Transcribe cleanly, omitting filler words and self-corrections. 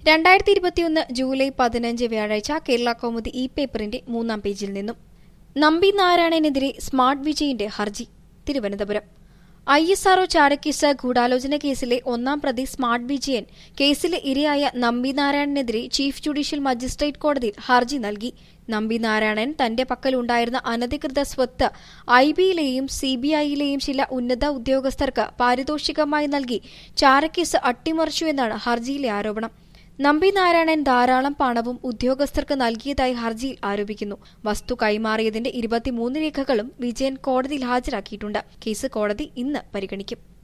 2021 July 15 വ്യാഴാഴ്ച കേരള കൗമുദി പേപ്പറിന്റെ 3-ാം പേജിൽ നിന്നും നമ്പി നാരായണനെതിരെ സ്മാർട്ട് വിജയിന്റെ ഹർജി. തിരുവനന്തപുരം ISRO ചാരക്കേസ് ഗൂഢാലോചന കേസിലെ 1-ാം പ്രതി സ്മാർട്ട് വിജയൻ കേസിലെ ഇരയായ നമ്പി നാരായണനെതിരെ ചീഫ് ജുഡീഷ്യൽ മജിസ്ട്രേറ്റ് കോടതിയിൽ ഹർജി നൽകി. നമ്പി നാരായണൻ തന്റെ പക്കലുണ്ടായിരുന്ന അനധികൃത സ്വത്ത് IBയിലെയും CBIയിലെയും ചില ഉന്നത ഉദ്യോഗസ്ഥർക്ക് പാരിതോഷികമായി നൽകി ചാരക്കേസ് അട്ടിമറിച്ചുവെന്നാണ് ഹർജിയിലെ ആരോപണം. നമ്പി നാരായണൻ ധാരാളം പണവും ഉദ്യോഗസ്ഥർക്ക് നൽകിയതായി ഹർജിയിൽ ആരോപിക്കുന്നു. വസ്തു കൈമാറിയതിന്റെ 23 രേഖകളും വിജയൻ കോടതിയിൽ ഹാജരാക്കിയിട്ടുണ്ട്. കേസ് കോടതി ഇന്ന് പരിഗണിക്കും.